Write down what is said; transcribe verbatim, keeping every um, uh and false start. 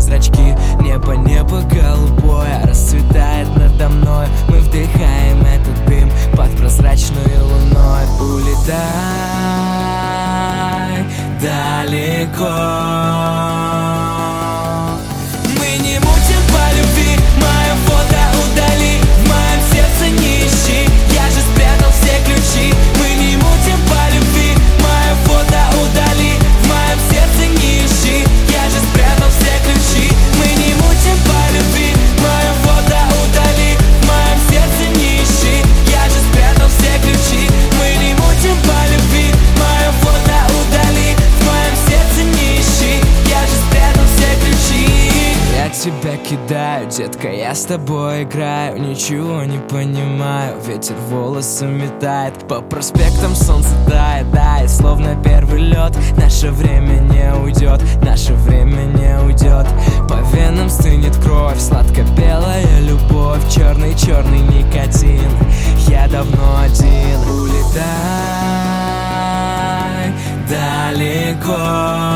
зрачки. Небо, небо голубое расцветает надо мной. Мы вдыхаем этот дым под прозрачной луной. Улетай далеко. Мы не мутим по любви, мое фото удали, в моем сердце не ищи, я же спрятал все ключи. Мы не мутим по любви, мое фото удали, в моем сердце не ищи, я же спрятал все ключи. Мы не мутим по любви, мое фото удали, в моем сердце не ищи, я же спрятал все ключи. Мы не мутим по любви, мое фото удали, в моем сердце не ищи, я же спрятал все ключи. Я тебя кидаю, детка, я с тобой играю, ничего не понимаю, ветер волосы метает, по проспектам солнце тает, да, и словно первый лед. Наше время не уйдет, наше время не уйдет. По венам стынет кровь, сладко-белая любовь, черный-черный никотин. Я давно один. Улетай далеко.